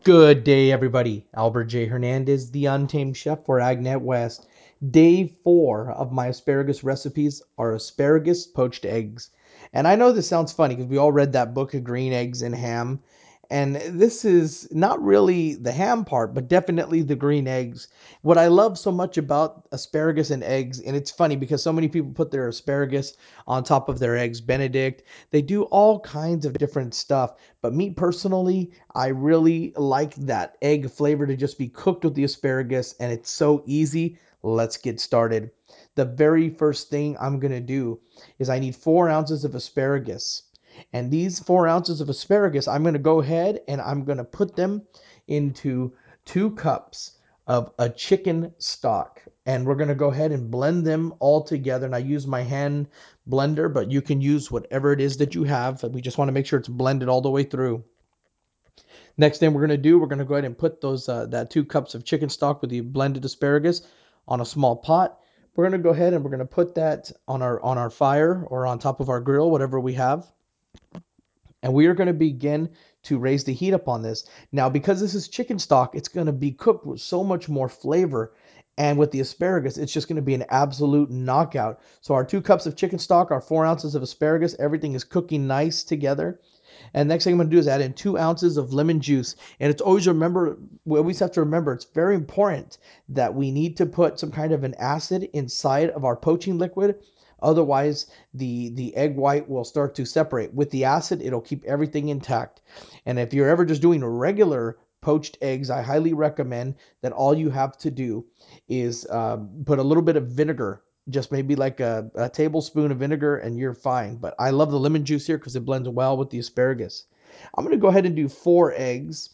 Good day, everybody. Albert J. Hernandez, the Untamed Chef for Agnet West. Day 4 of my asparagus recipes are asparagus poached eggs. And I know this sounds funny because we all read that book of Green Eggs and Ham. And this is not really the ham part, but definitely the green eggs. What I love so much about asparagus and eggs, and it's funny because so many people put their asparagus on top of their eggs Benedict. They do all kinds of different stuff. But me personally, I really like that egg flavor to just be cooked with the asparagus, and it's so easy. Let's get started. The very first thing I'm going to do is I need 4 ounces of asparagus. And these 4 ounces of asparagus, I'm going to go ahead and I'm going to put them into 2 cups of a chicken stock. And we're going to go ahead and blend them all together. And I use my hand blender, but you can use whatever it is that you have. We just want to make sure it's blended all the way through. Next thing we're going to do, we're going to go ahead and put those that 2 cups of chicken stock with the blended asparagus on a small pot. We're going to go ahead and we're going to put that on our fire or on top of our grill, whatever we have. And we are going to begin to raise the heat up on this. Now, because this is chicken stock, it's going to be cooked with so much more flavor. And with the asparagus, it's just going to be an absolute knockout. So our 2 cups of chicken stock, our 4 ounces of asparagus, everything is cooking nice together. And next thing I'm going to do is add in 2 ounces of lemon juice. And it's always remember, we always have to remember, it's very important that we need to put some kind of an acid inside of our poaching liquid. Otherwise, the egg white will start to separate. With the acid, it'll keep everything intact. And if you're ever just doing regular poached eggs, I highly recommend that all you have to do is put a little bit of vinegar, just maybe like a tablespoon of vinegar, and you're fine. But I love the lemon juice here because it blends well with the asparagus. I'm going to go ahead and do 4 eggs.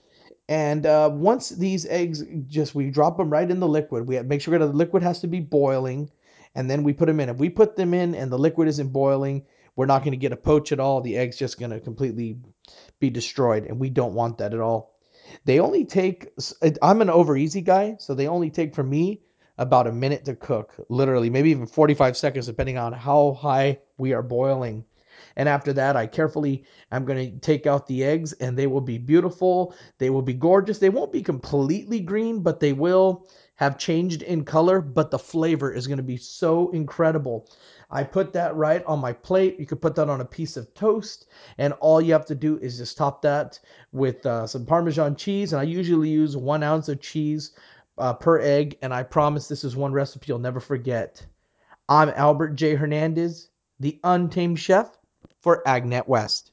And once these eggs, just we drop them right in the liquid. We make sure the liquid has to be boiling, and then we put them in. If we put them in and the liquid isn't boiling, we're not going to get a poach at all. The egg's just going to completely be destroyed, and we don't want that at all. They only take, I'm an over easy guy, so they only take for me about a minute to cook, literally, maybe even 45 seconds, depending on how high we are boiling. And after that, I'm going to take out the eggs, and they will be beautiful. They will be gorgeous. They won't be completely green, but they will have changed in color, but the flavor is going to be so incredible. I put that right on my plate. You could put that on a piece of toast, and all you have to do is just top that with some Parmesan cheese. And I usually use 1 ounce of cheese per egg, and I promise this is one recipe you'll never forget. I'm Albert J. Hernandez, the Untamed Chef for Agnet West.